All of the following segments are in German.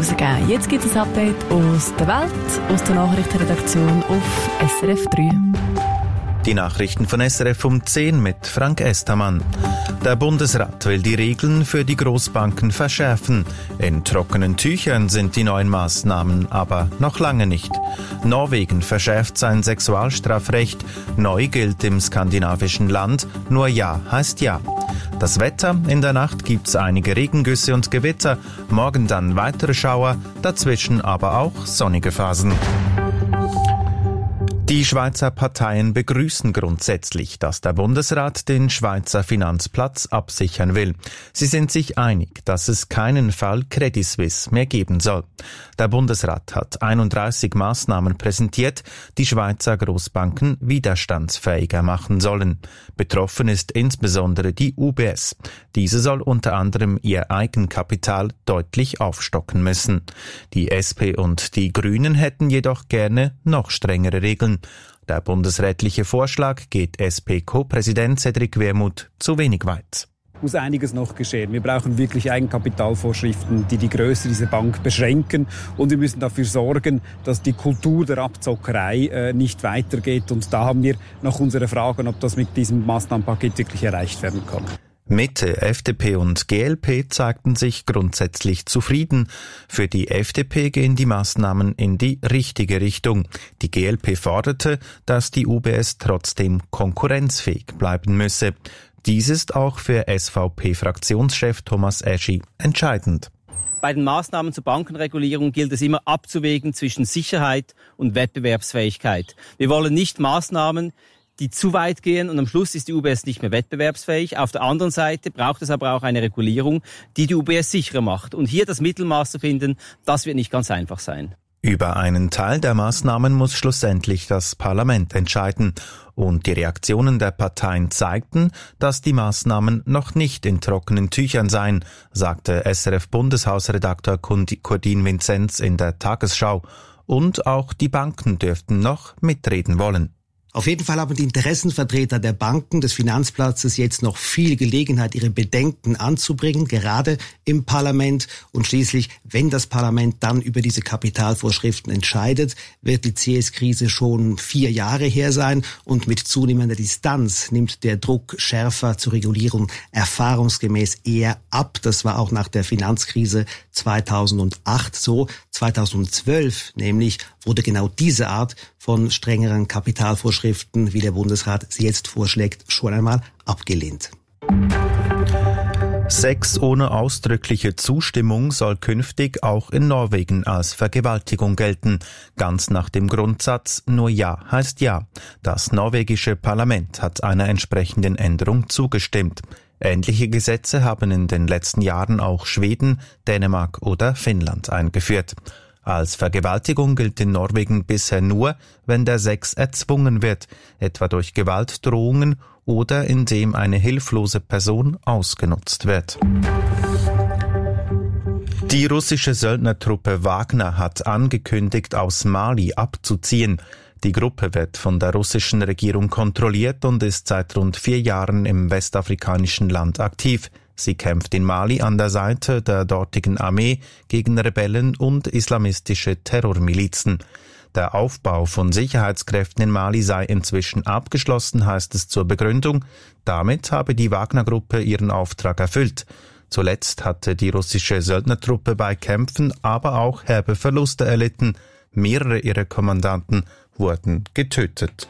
rausgegeben. Jetzt gibt es ein Update aus der Welt, aus der Nachrichtenredaktion auf SRF 3. Die Nachrichten von SRF um 10 mit Frank Estermann. Der Bundesrat will die Regeln für die Großbanken verschärfen. In trockenen Tüchern sind die neuen Maßnahmen aber noch lange nicht. Norwegen verschärft sein Sexualstrafrecht. Neu gilt im skandinavischen Land, nur Ja heißt Ja. Das Wetter: In der Nacht gibt's einige Regengüsse und Gewitter. Morgen dann weitere Schauer, dazwischen aber auch sonnige Phasen. Die Schweizer Parteien begrüßen grundsätzlich, dass der Bundesrat den Schweizer Finanzplatz absichern will. Sie sind sich einig, dass es keinen Fall Credit Suisse mehr geben soll. Der Bundesrat hat 31 Maßnahmen präsentiert, die Schweizer Großbanken widerstandsfähiger machen sollen. Betroffen ist insbesondere die UBS. Diese soll unter anderem ihr Eigenkapital deutlich aufstocken müssen. Die SP und die Grünen hätten jedoch gerne noch strengere Regeln. Der bundesrätliche Vorschlag geht SP-Co-Präsident Cedric Wermuth zu wenig weit. Muss einiges noch geschehen. Wir brauchen wirklich Eigenkapitalvorschriften, die die Größe dieser Bank beschränken. Und wir müssen dafür sorgen, dass die Kultur der Abzockerei nicht weitergeht. Und da haben wir noch unsere Fragen, ob das mit diesem Maßnahmenpaket wirklich erreicht werden kann. Mitte, FDP und GLP zeigten sich grundsätzlich zufrieden. Für die FDP gehen die Maßnahmen in die richtige Richtung. Die GLP forderte, dass die UBS trotzdem konkurrenzfähig bleiben müsse. Dies ist auch für SVP-Fraktionschef Thomas Eschi entscheidend. Bei den Maßnahmen zur Bankenregulierung gilt es immer abzuwägen zwischen Sicherheit und Wettbewerbsfähigkeit. Wir wollen nicht Maßnahmen, die zu weit gehen und am Schluss ist die UBS nicht mehr wettbewerbsfähig. Auf der anderen Seite braucht es aber auch eine Regulierung, die die UBS sicherer macht. Und hier das Mittelmaß zu finden, das wird nicht ganz einfach sein. Über einen Teil der Maßnahmen muss schlussendlich das Parlament entscheiden. Und die Reaktionen der Parteien zeigten, dass die Maßnahmen noch nicht in trockenen Tüchern seien, sagte SRF-Bundeshausredakteur Cordin Vinzenz in der Tagesschau. Und auch die Banken dürften noch mitreden wollen. Auf jeden Fall haben die Interessenvertreter der Banken, des Finanzplatzes jetzt noch viel Gelegenheit, ihre Bedenken anzubringen, gerade im Parlament. Und schließlich, wenn das Parlament dann über diese Kapitalvorschriften entscheidet, wird die CS-Krise schon 4 Jahre her sein. Und mit zunehmender Distanz nimmt der Druck schärfer zur Regulierung erfahrungsgemäß eher ab. Das war auch nach der Finanzkrise 2008 so. 2012 nämlich wurde genau diese Art von strengeren Kapitalvorschriften, wie der Bundesrat sie jetzt vorschlägt, schon einmal abgelehnt. Sex ohne ausdrückliche Zustimmung soll künftig auch in Norwegen als Vergewaltigung gelten. Ganz nach dem Grundsatz, nur Ja heißt Ja. Das norwegische Parlament hat einer entsprechenden Änderung zugestimmt. Ähnliche Gesetze haben in den letzten Jahren auch Schweden, Dänemark oder Finnland eingeführt. Als Vergewaltigung gilt in Norwegen bisher nur, wenn der Sex erzwungen wird, etwa durch Gewaltdrohungen oder indem eine hilflose Person ausgenutzt wird. Die russische Söldnertruppe Wagner hat angekündigt, aus Mali abzuziehen. Die Gruppe wird von der russischen Regierung kontrolliert und ist seit rund 4 Jahren im westafrikanischen Land aktiv. Sie kämpft in Mali an der Seite der dortigen Armee gegen Rebellen und islamistische Terrormilizen. Der Aufbau von Sicherheitskräften in Mali sei inzwischen abgeschlossen, heißt es zur Begründung. Damit habe die Wagner-Gruppe ihren Auftrag erfüllt. Zuletzt hatte die russische Söldnertruppe bei Kämpfen aber auch herbe Verluste erlitten. Mehrere ihrer Kommandanten wurden getötet.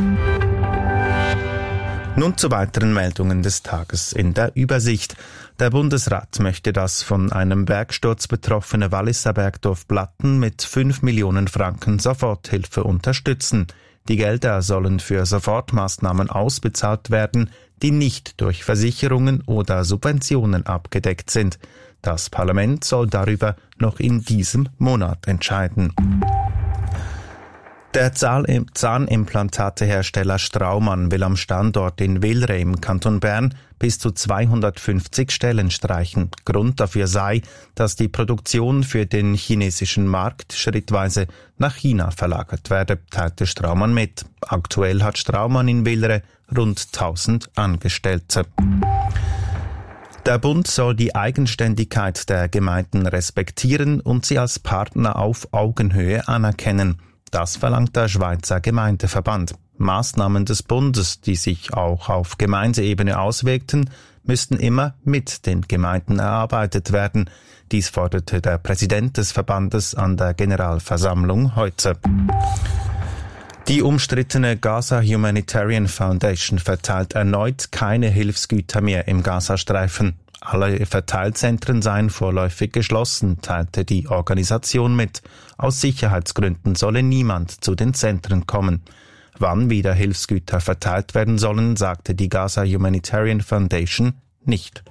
Nun zu weiteren Meldungen des Tages in der Übersicht. Der Bundesrat möchte das von einem Bergsturz betroffene Walliser Bergdorf Blatten mit 5 Millionen Franken Soforthilfe unterstützen. Die Gelder sollen für Sofortmaßnahmen ausbezahlt werden, die nicht durch Versicherungen oder Subventionen abgedeckt sind. Das Parlament soll darüber noch in diesem Monat entscheiden. Der Zahnimplantatehersteller Straumann will am Standort in Villeret im Kanton Bern bis zu 250 Stellen streichen. Grund dafür sei, dass die Produktion für den chinesischen Markt schrittweise nach China verlagert werde, teilte Straumann mit. Aktuell hat Straumann in Villeret rund 1000 Angestellte. Der Bund soll die Eigenständigkeit der Gemeinden respektieren und sie als Partner auf Augenhöhe anerkennen. Das verlangt der Schweizer Gemeindeverband. Maßnahmen des Bundes, die sich auch auf Gemeindeebene auswirkten, müssten immer mit den Gemeinden erarbeitet werden. Dies forderte der Präsident des Verbandes an der Generalversammlung heute. Die umstrittene Gaza Humanitarian Foundation verteilt erneut keine Hilfsgüter mehr im Gazastreifen. Alle Verteilzentren seien vorläufig geschlossen, teilte die Organisation mit. Aus Sicherheitsgründen solle niemand zu den Zentren kommen. Wann wieder Hilfsgüter verteilt werden sollen, sagte die Gaza Humanitarian Foundation nicht.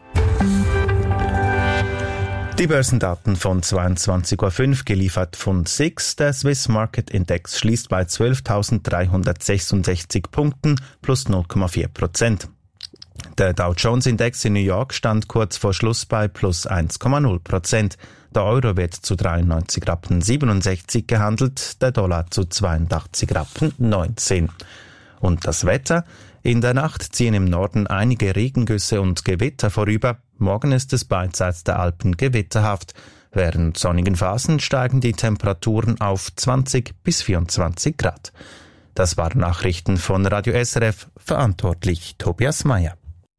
Die Börsendaten von 22.05 Uhr geliefert von SIX. Der Swiss Market Index schließt bei 12.366 Punkten plus 0,4%. Der Dow Jones Index in New York stand kurz vor Schluss bei plus 1,0%. Der Euro wird zu 93,67 Rappen gehandelt, der Dollar zu 82,19 Rappen. Und das Wetter? In der Nacht ziehen im Norden einige Regengüsse und Gewitter vorüber. Morgen ist es beidseits der Alpen gewitterhaft. Während sonnigen Phasen steigen die Temperaturen auf 20 bis 24 Grad. Das waren Nachrichten von Radio SRF, verantwortlich Tobias Meyer.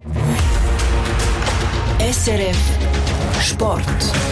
SRF Sport.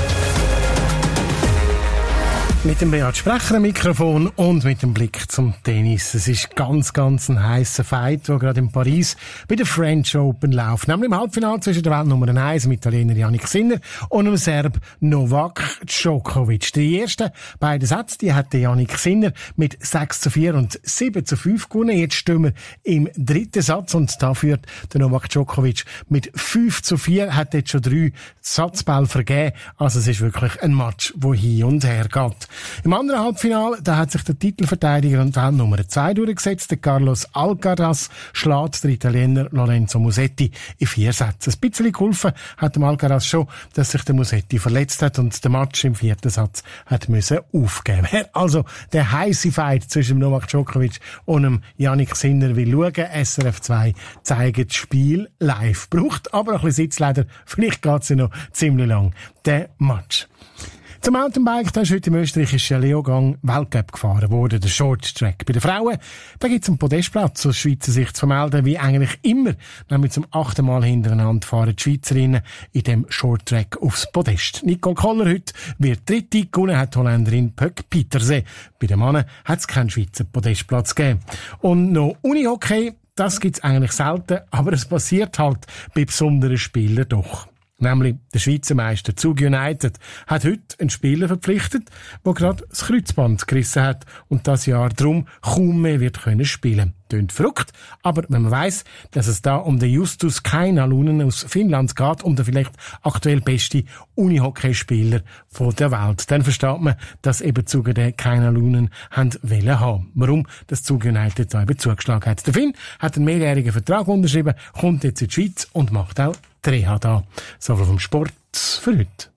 Mit dem Beat Sprecher am Mikrofon und mit dem Blick zum Tennis. Es ist ganz ein heisser Fight, der gerade in Paris bei der French Open läuft. Nämlich im Halbfinale zwischen der Weltnummer 1, dem Italiener Jannik Sinner, und dem Serb Novak Djokovic. Die ersten beiden Sätze, die hat der Jannik Sinner mit 6:4 und 7:5 gewonnen. Jetzt stehen wir im dritten Satz und da führt der Novak Djokovic mit 5:4, hat jetzt schon 3 Satzbälle vergeben. Also es ist wirklich ein Match, wo hin und her geht. Im anderen Halbfinale, da hat sich der Titelverteidiger und Weltnummer 2 durchgesetzt. Der Carlos Alcaraz schlägt der Italiener Lorenzo Musetti in 4 Sätzen. Ein bisschen geholfen hat dem Alcaraz schon, dass sich der Musetti verletzt hat und der Match im 4. Satz hat müssen aufgeben. Wer also der heisse Fight zwischen Novak Djokovic und dem Jannik Sinner will schauen, SRF 2 zeigt das Spiel live. Braucht aber ein bisschen Sitzleder, vielleicht geht's ja noch ziemlich lang, der Match. Zum Mountainbike, da ist heute im österreichischen Leogang Weltcup gefahren worden, der Short Track. Bei den Frauen, da gibt es einen Podestplatz aus Schweizer Sicht zu vermelden, wie eigentlich immer. Nämlich zum 8. Mal hintereinander fahren die Schweizerinnen in dem Short Track aufs Podest. Nicole Koller heute wird dritte, gewonnen hat die Holländerin Pöck Pieterse. Bei den Männern hat es keinen Schweizer Podestplatz gegeben. Und noch Unihockey, das gibt's eigentlich selten, aber es passiert halt bei besonderen Spielern doch. Nämlich der Schweizer Meister Zug United hat heute einen Spieler verpflichtet, der gerade das Kreuzband gerissen hat und das Jahr darum kaum mehr wird können spielen. Tönt verrückt, aber wenn man weiss, dass es da um den Justus Kainalunen aus Finnland geht, um den vielleicht aktuell beste Unihockeyspieler der Welt, dann versteht man, dass eben Zug den Kainalunen wollen haben. Warum das Zug United da eben zugeschlagen hat. Der Finn hat einen mehrjährigen Vertrag unterschrieben, kommt jetzt in die Schweiz und macht auch die Reha da. So viel vom Sport für heute.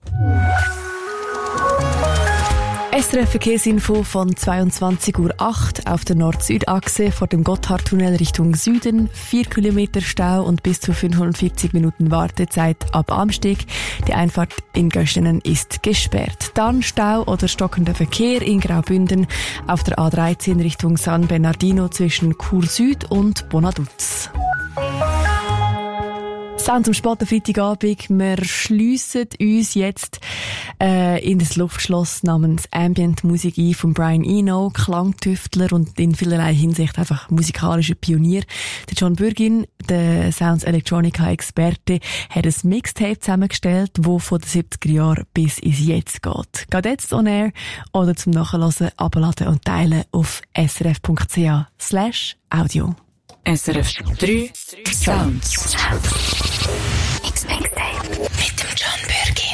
SRF Verkehrsinfo von 22:08 Uhr auf der Nord-Süd-Achse vor dem Gotthardtunnel Richtung Süden. 4 Kilometer Stau und bis zu 540 Minuten Wartezeit ab Amsteg. Die Einfahrt in Göschenen ist gesperrt. Dann Stau oder stockender Verkehr in Graubünden auf der A13 Richtung San Bernardino zwischen Chur Süd und Bonaduz. Sound zum späten Freitagabend. Wir schliessen uns jetzt in das Luftschloss namens Ambient Musik ein von Brian Eno, Klangtüftler und in vielerlei Hinsicht einfach musikalischer Pionier. Der John Bürgin, der Sounds Electronica Experte, hat ein Mixtape zusammengestellt, das von den 70er Jahren bis ins Jetzt geht. Geht jetzt on air oder zum Nachhören, abladen und teilen auf srf.ch/audio. SRF 3 Sounds. Mixtape mit dem John Bürgin.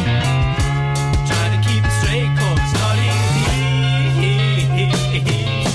Hey.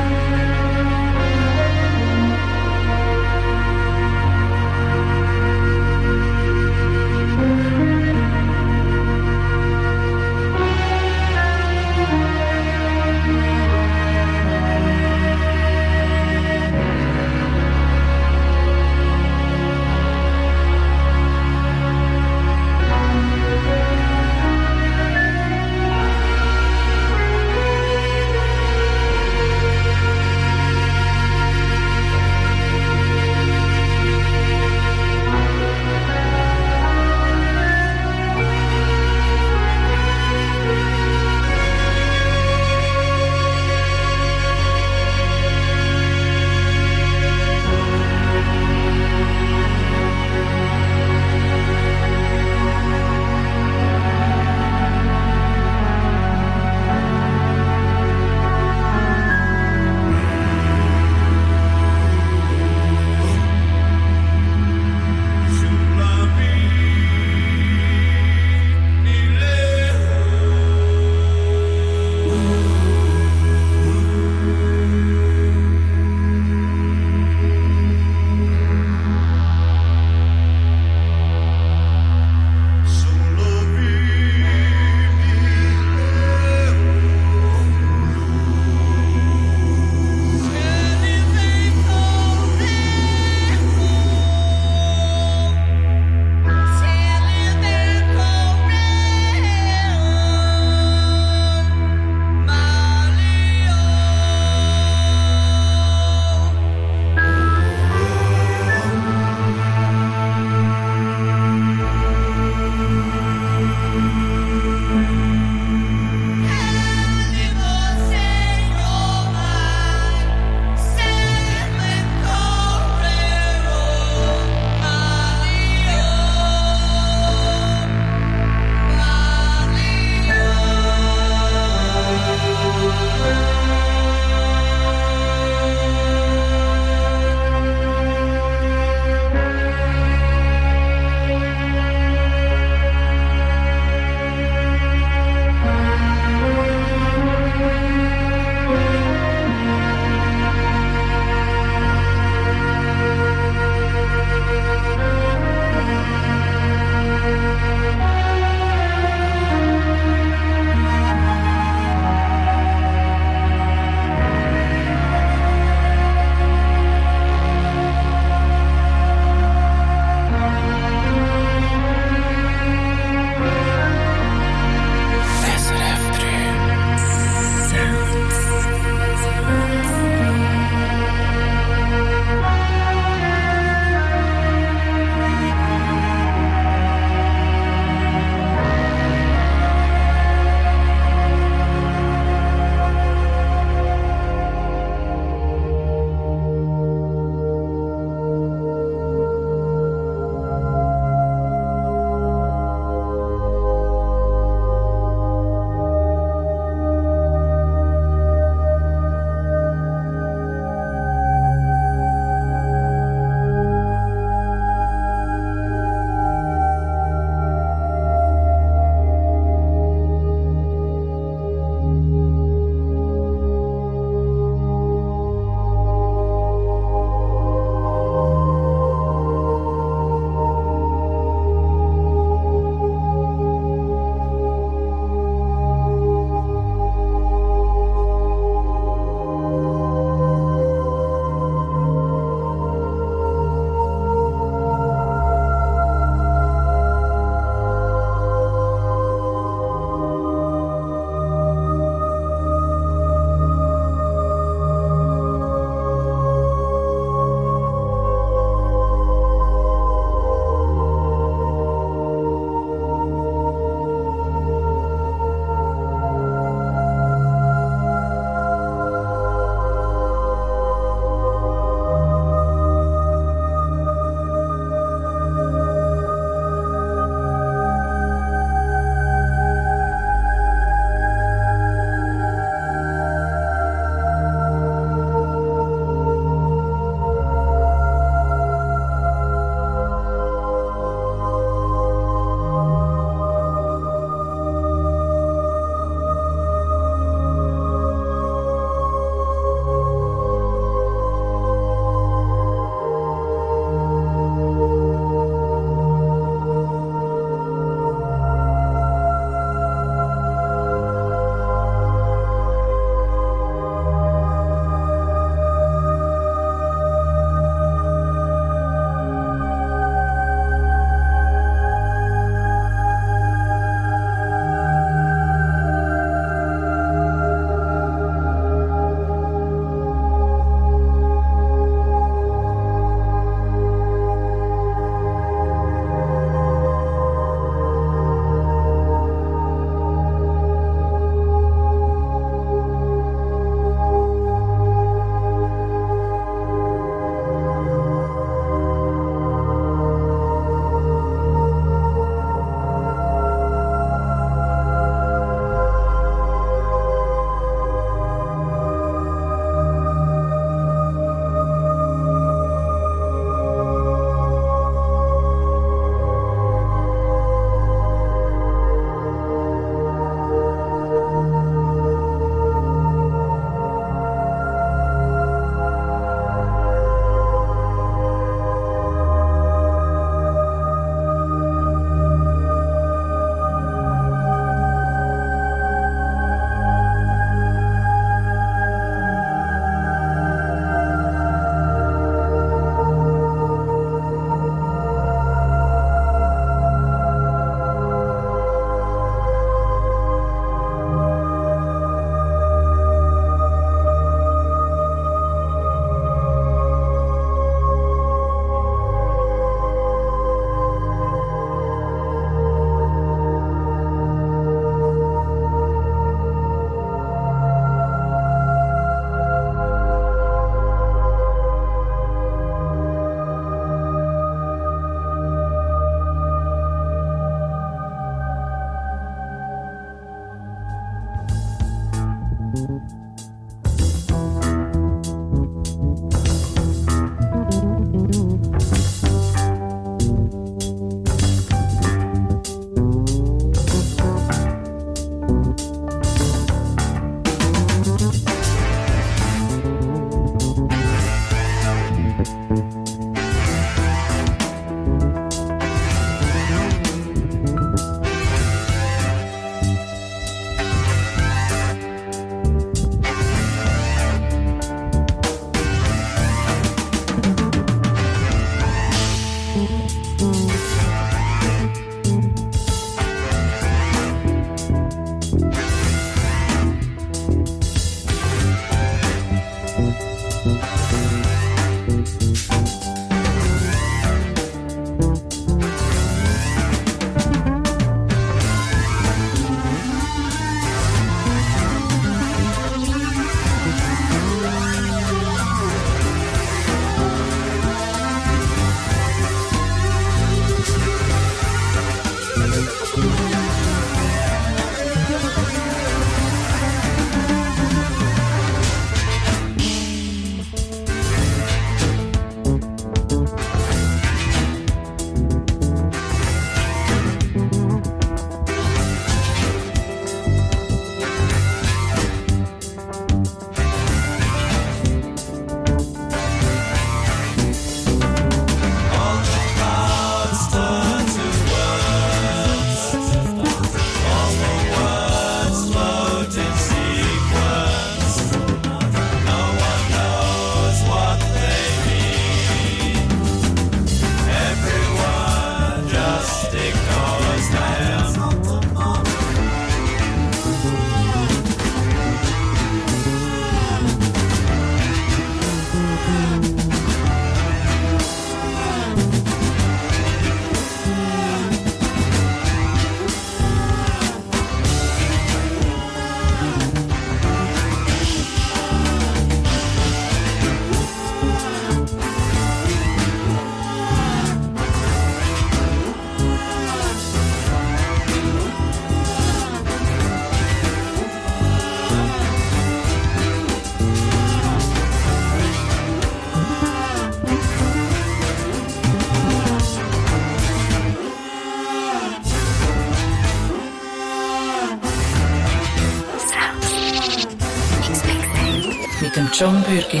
Mit dem John Bürgin.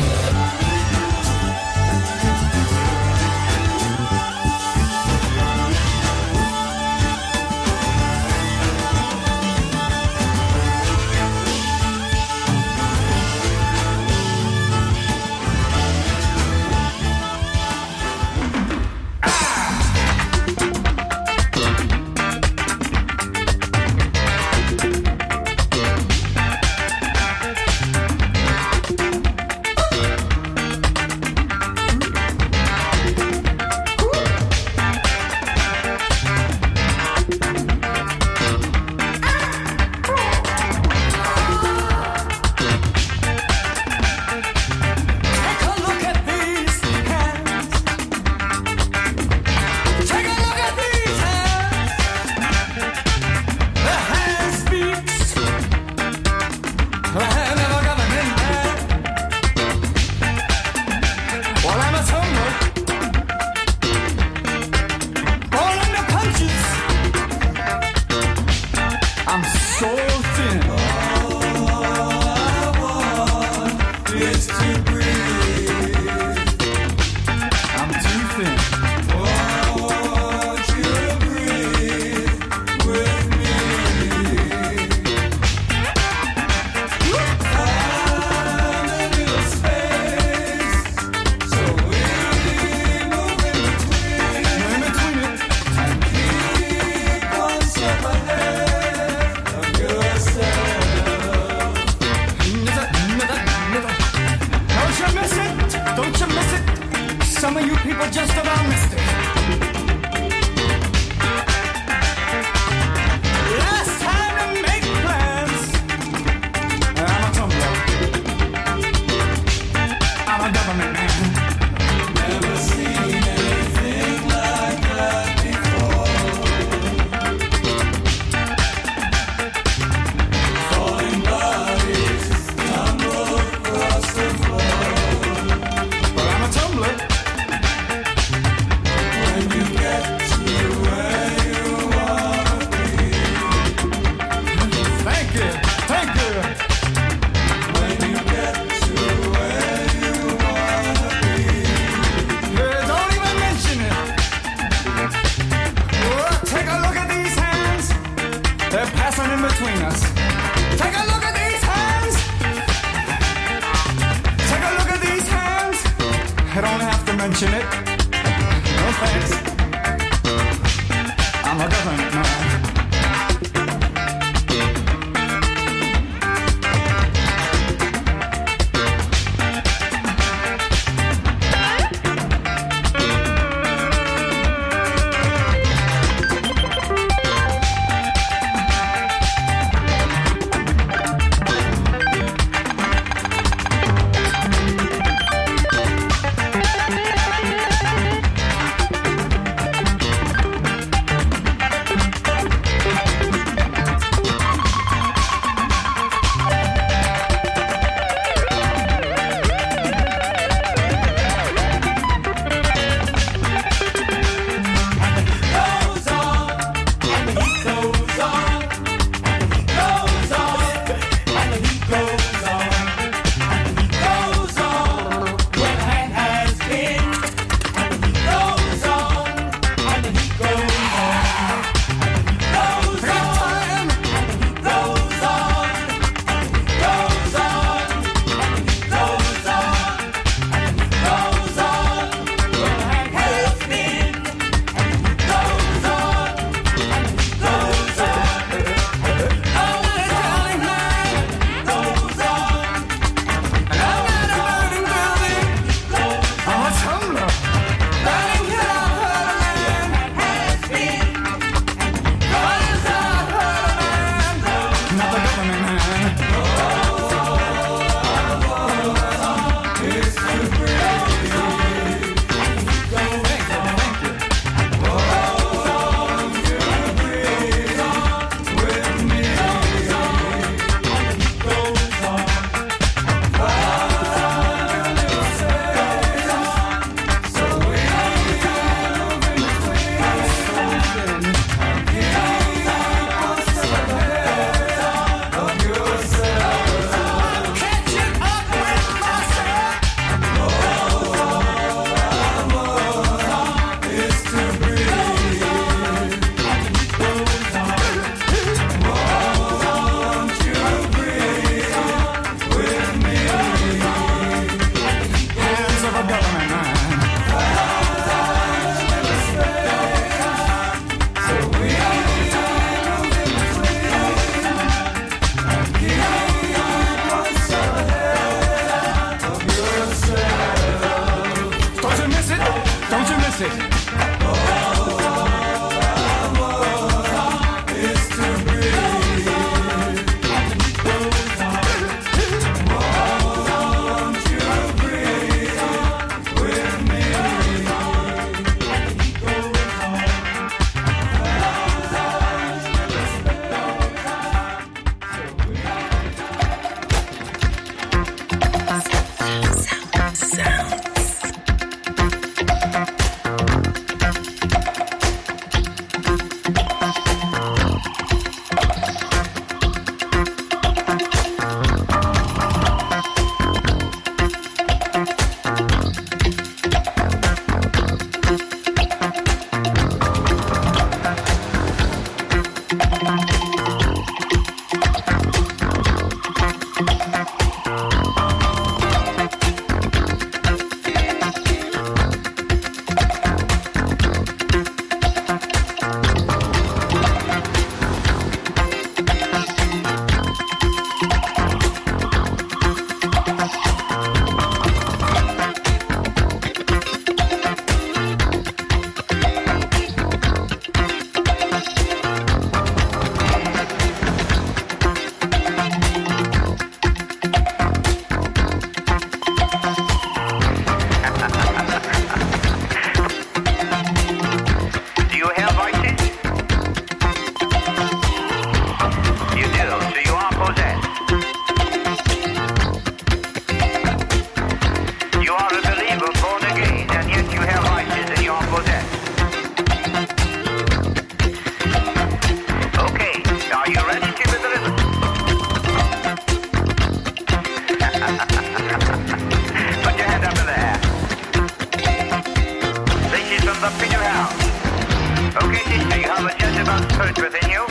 Jezebel's spirit within you?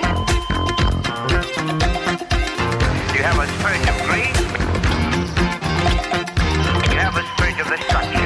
Do you have a spirit of greed? Do you have a spirit of destruction?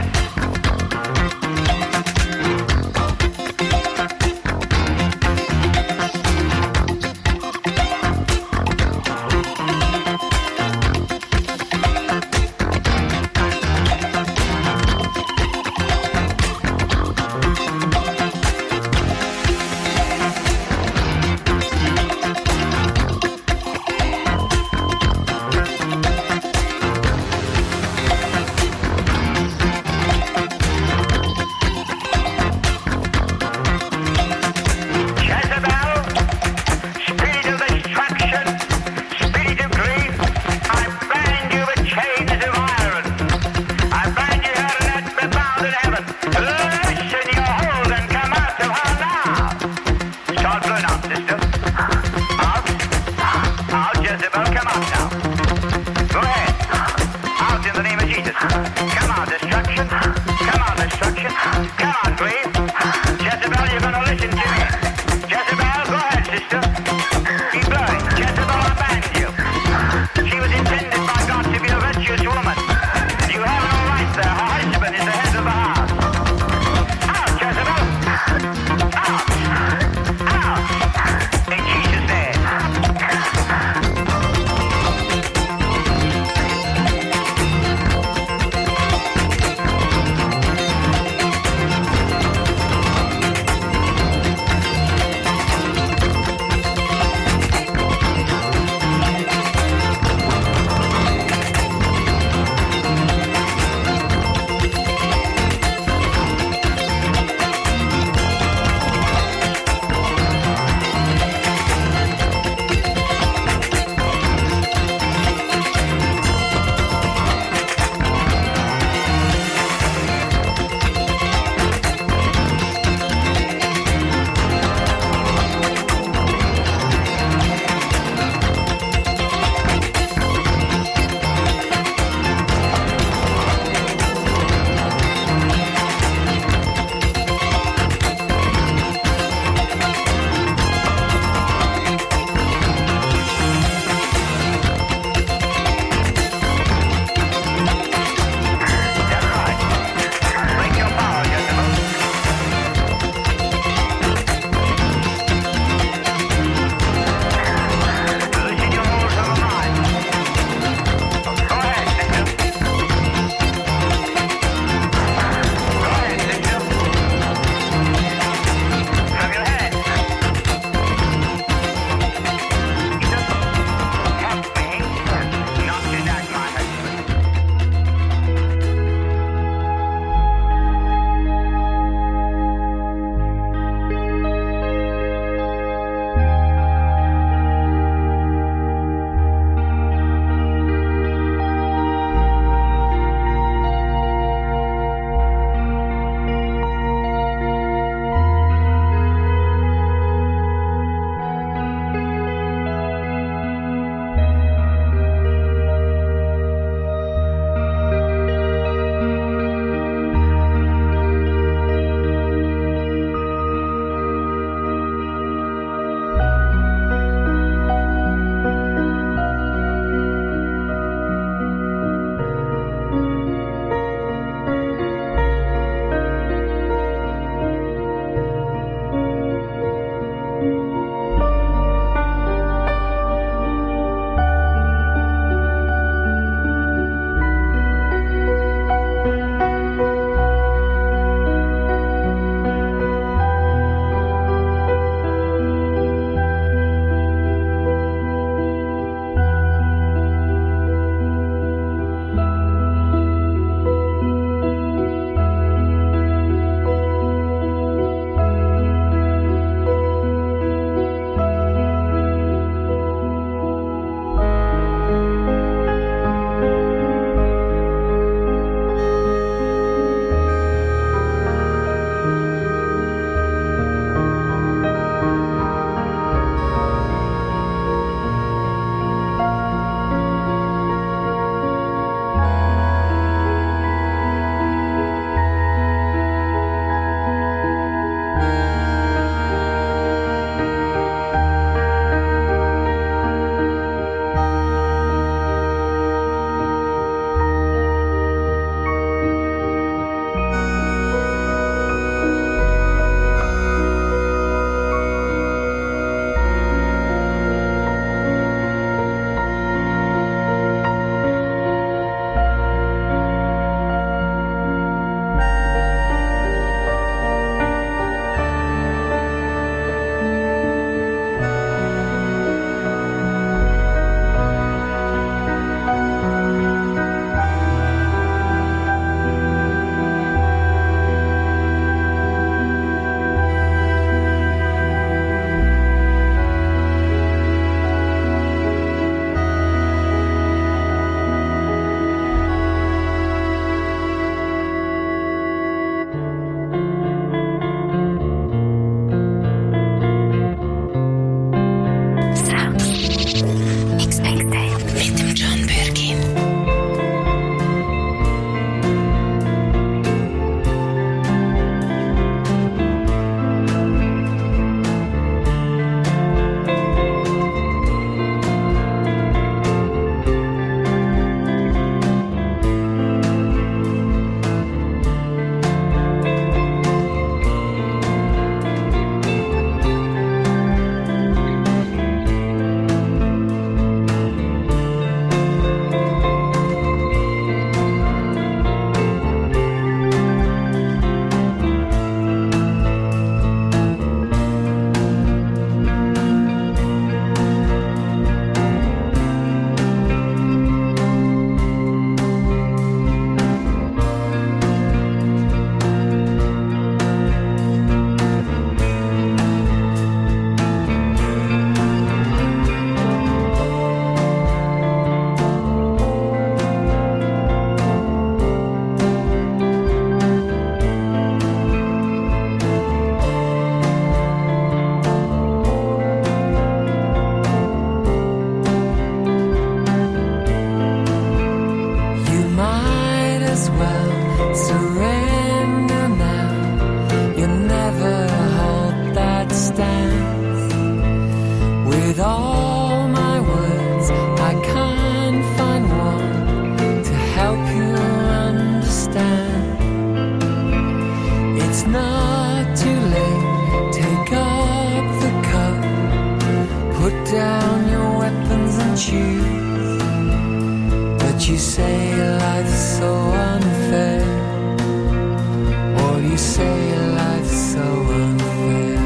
you say life's so unfair? Or you say life's so unfair?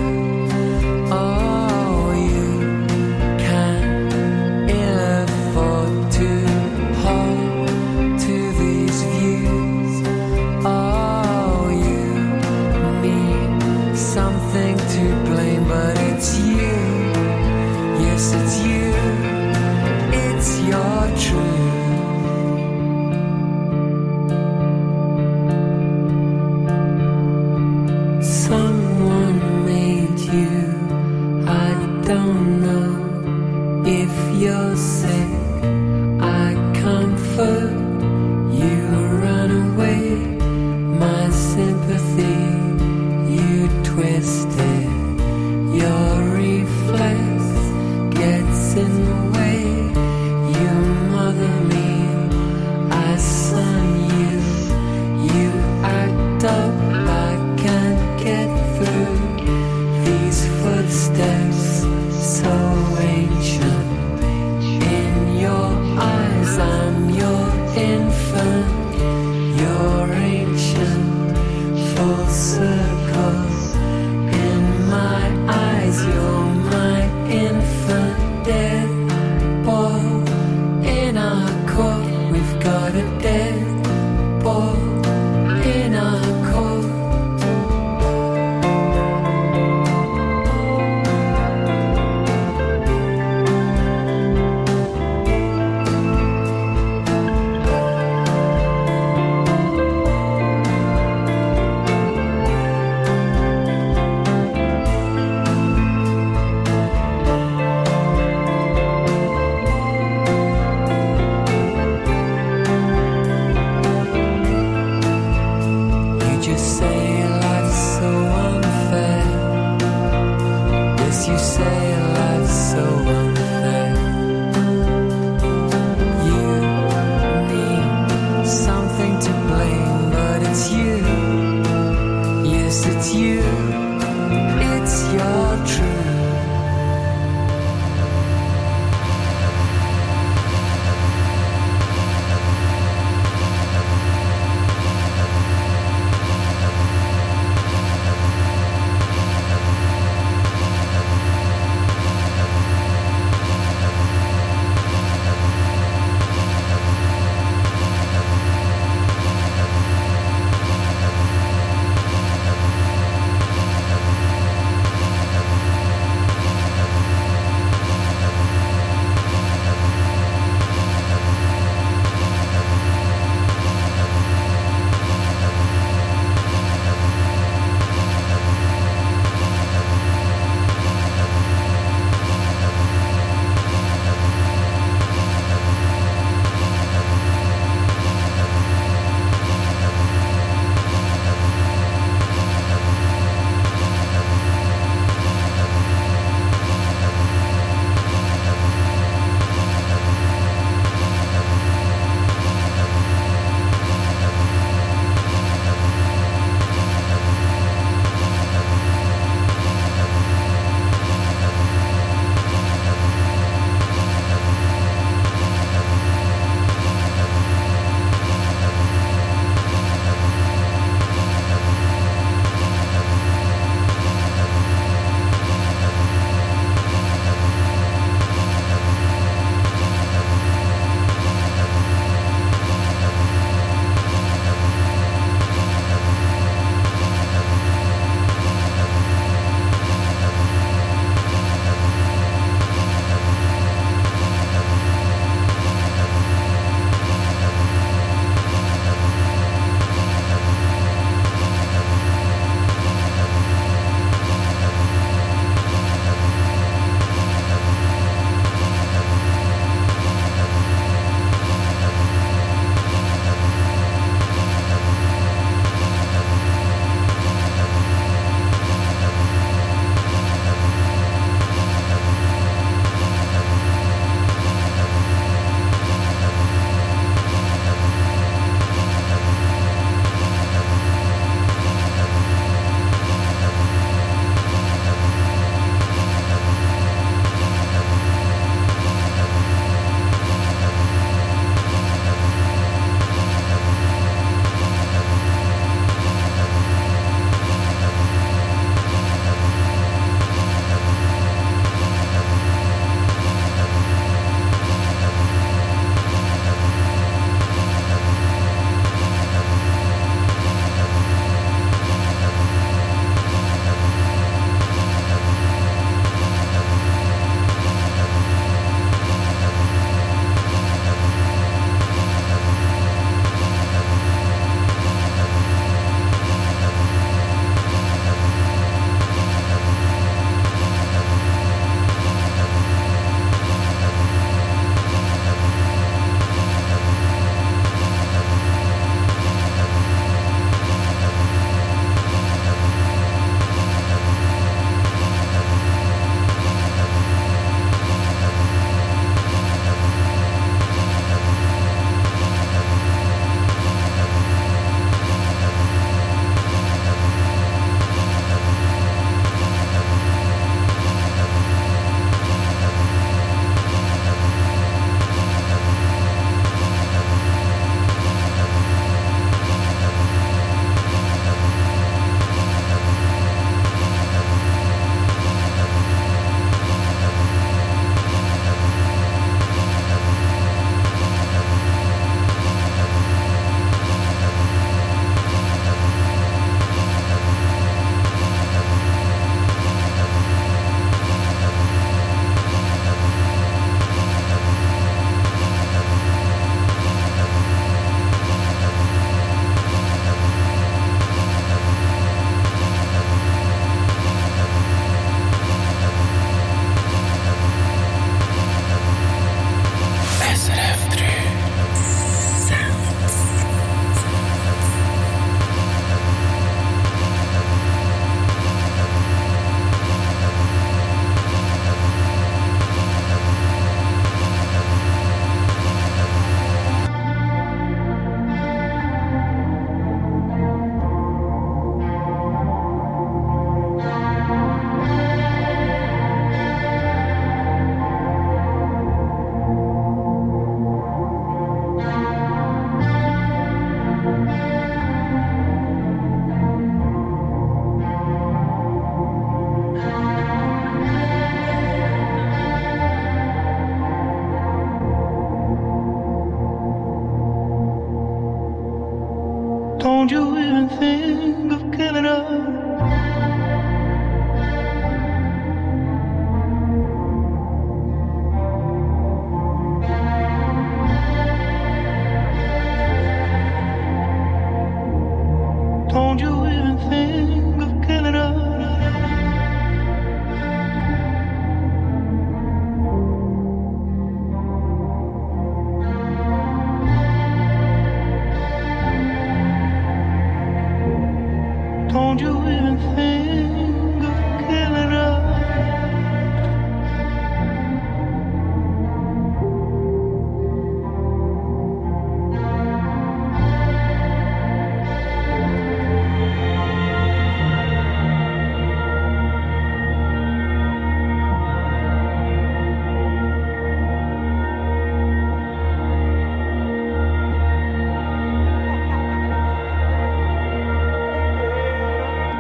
Oh, you can't ill afford to hold to these views. Oh, you need something to blame, but it's you. Yes, it's you. It's your truth. Someone made you. I don't know if you're sick. I comfort you, run away. My sympathy, you twisted. Your reflex gets in the way. You mother me, I son you. You act up, I can't get through these footsteps so ancient. In your eyes, I'm your infant. You're ancient, full circle. In my eyes, you're my infant dead boy. In our court, we've got a dead boy. In our court. You just say life's so unfair. Yes, you say life's so unfair. You need something to blame, but it's you. Yes, it's you. It's your truth.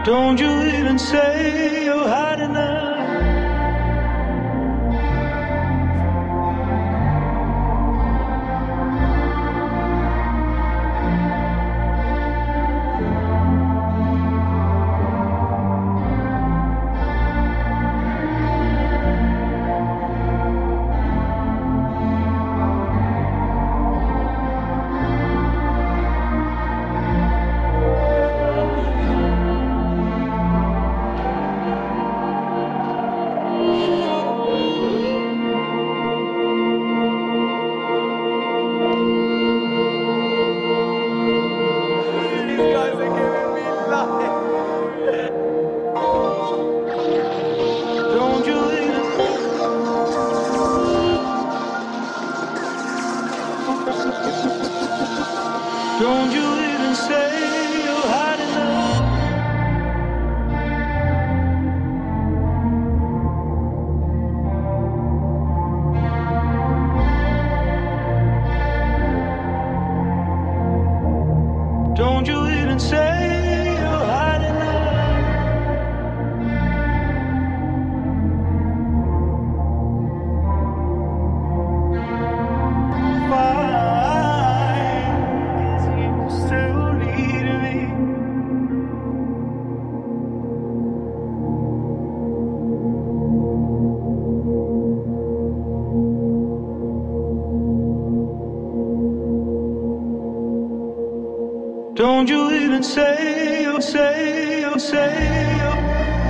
Don't you even say you're hard enough. Don't you even say you're hard enough. Don't you even say you're hard enough. Fine, 'cause you still need me. Don't you even say, oh say, oh say, oh.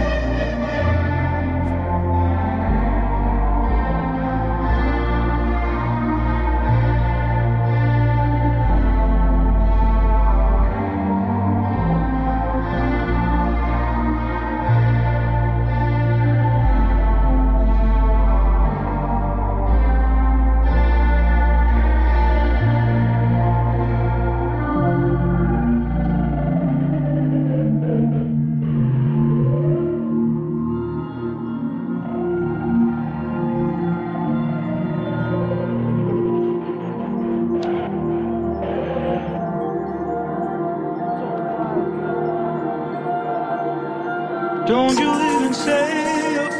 Don't you even say, oh.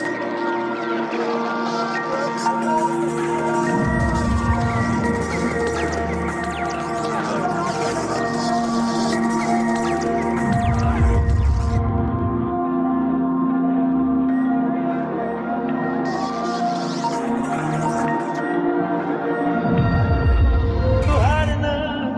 Hard enough.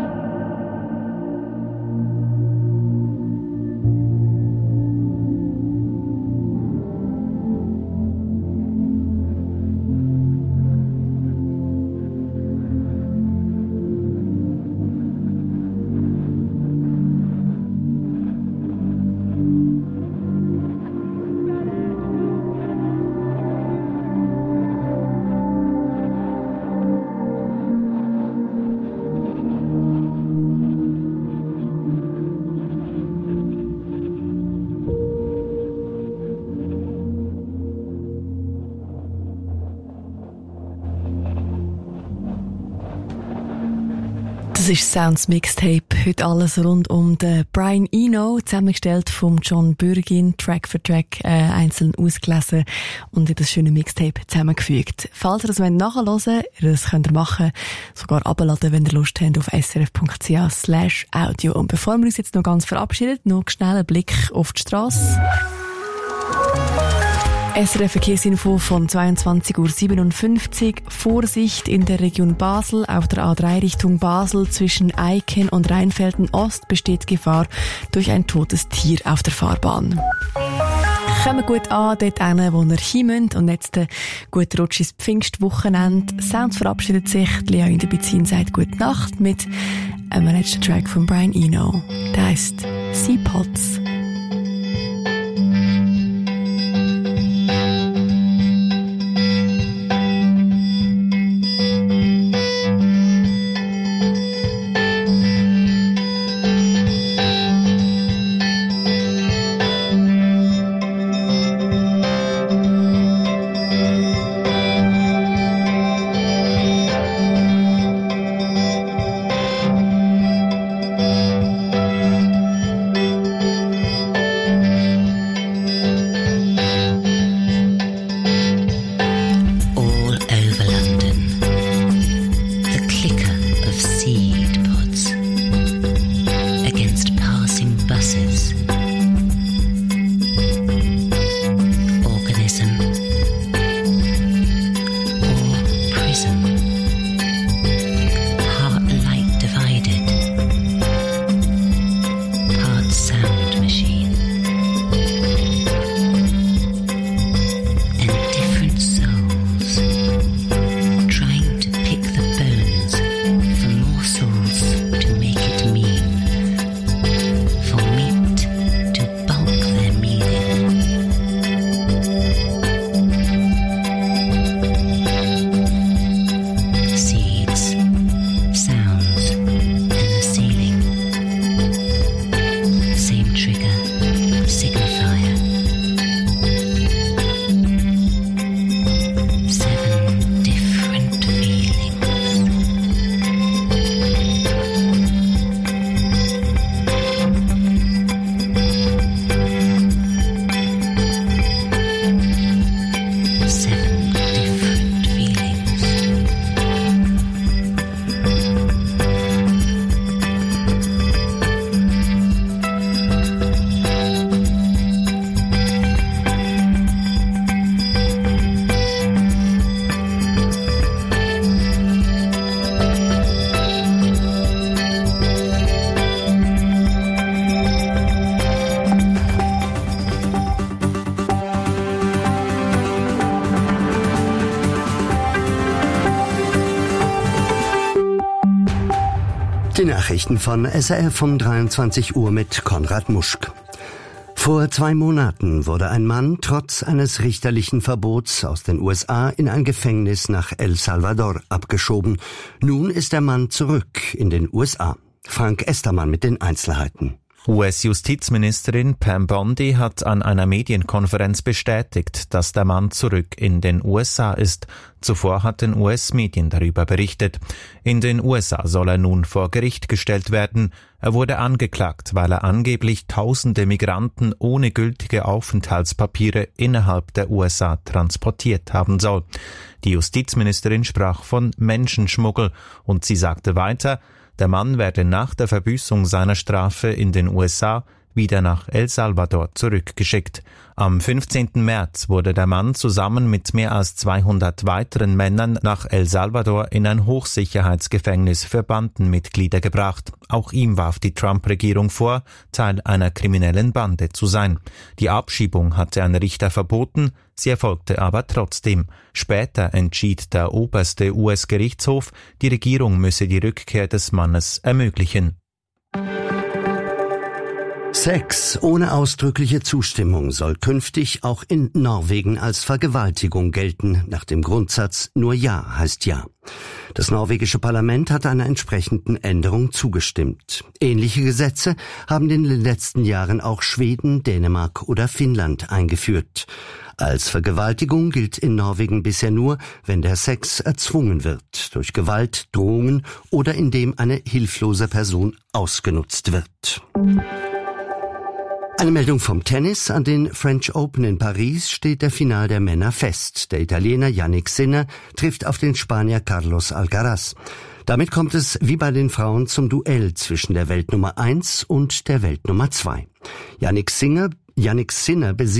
Das ist Sounds Mixtape. Heute alles rund um den Brian Eno, zusammengestellt vom John Bürgin, Track für Track einzeln ausgelesen und in das schöne Mixtape zusammengefügt. Falls ihr das nachhören wollt, das könnt ihr machen, sogar abladen, wenn ihr Lust habt, auf srf.ch/audio. Und bevor wir uns jetzt noch ganz verabschieden, noch schnell einen Blick auf die Strasse. SRF Verkehrsinfo von 22:57 Uhr. Vorsicht in der Region Basel. Auf der A3 Richtung Basel zwischen Eiken und Rheinfelden Ost besteht Gefahr durch ein totes Tier auf der Fahrbahn. Kommen gut an, dort hin, wo ihr hin müsst. Und jetzt gut Rutsch ins Pfingstwochenende. Sounds verabschiedet sich. Lea in der Bezin sagt gute Nacht mit einem letzten Track von Brian Eno. Der heisst Seapods. Die Nachrichten von SRF um 23 Uhr mit Konrad Muschk. Vor 2 Monaten wurde ein Mann trotz eines richterlichen Verbots aus den USA in ein Gefängnis nach El Salvador abgeschoben. Nun ist der Mann zurück in den USA. Frank Estermann mit den Einzelheiten. US-Justizministerin Pam Bondi hat an einer Medienkonferenz bestätigt, dass der Mann zurück in den USA ist. Zuvor hatten US-Medien darüber berichtet. In den USA soll er nun vor Gericht gestellt werden. Er wurde angeklagt, weil er angeblich tausende Migranten ohne gültige Aufenthaltspapiere innerhalb der USA transportiert haben soll. Die Justizministerin sprach von Menschenschmuggel und sie sagte weiter, der Mann werde nach der Verbüßung seiner Strafe in den USA wieder nach El Salvador zurückgeschickt. Am 15. März wurde der Mann zusammen mit mehr als 200 weiteren Männern nach El Salvador in ein Hochsicherheitsgefängnis für Bandenmitglieder gebracht. Auch ihm warf die Trump-Regierung vor, Teil einer kriminellen Bande zu sein. Die Abschiebung hatte ein Richter verboten, sie erfolgte aber trotzdem. Später entschied der oberste US-Gerichtshof, die Regierung müsse die Rückkehr des Mannes ermöglichen. Sex ohne ausdrückliche Zustimmung soll künftig auch in Norwegen als Vergewaltigung gelten, nach dem Grundsatz nur Ja heißt Ja. Das norwegische Parlament hat einer entsprechenden Änderung zugestimmt. Ähnliche Gesetze haben in den letzten Jahren auch Schweden, Dänemark oder Finnland eingeführt. Als Vergewaltigung gilt in Norwegen bisher nur, wenn der Sex erzwungen wird, durch Gewalt, Drohungen oder indem eine hilflose Person ausgenutzt wird. Eine Meldung vom Tennis. An den French Open in Paris steht der Final der Männer fest. Der Italiener Jannik Sinner trifft auf den Spanier Carlos Alcaraz. Damit kommt es wie bei den Frauen zum Duell zwischen der Weltnummer 1 und der Weltnummer 2. Jannik Sinner besiegt